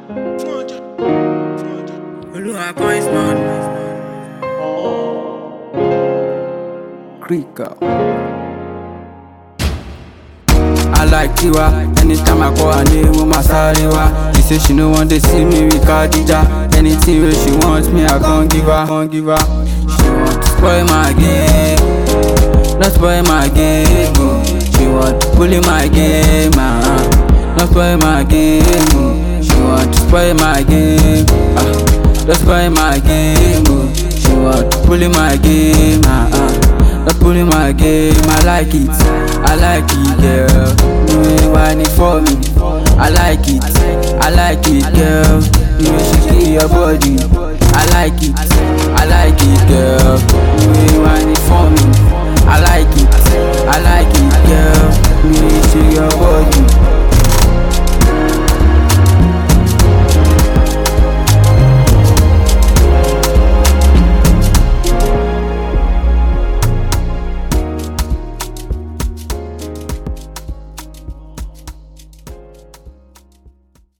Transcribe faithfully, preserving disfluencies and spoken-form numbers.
Olúwa coins man. Krika. I like Tiwa. Anytime I call her name, woman Sariwa. She say she no want to see me with Khadija. Anything where she wants me, I can't give her. Can't give her. She want to spoil my game, not spoil my game. Oh. She want to bully my game, ah. Not spoil my game. Oh. She want to spoil my game, ah. Not spoil my game. Oh. She want to bully my game, ah. ah. Not bully my game. I like it, I like it, girl. You want it for me. I like it, I like it, girl. You shake your body. I like it, I like it, girl. You want it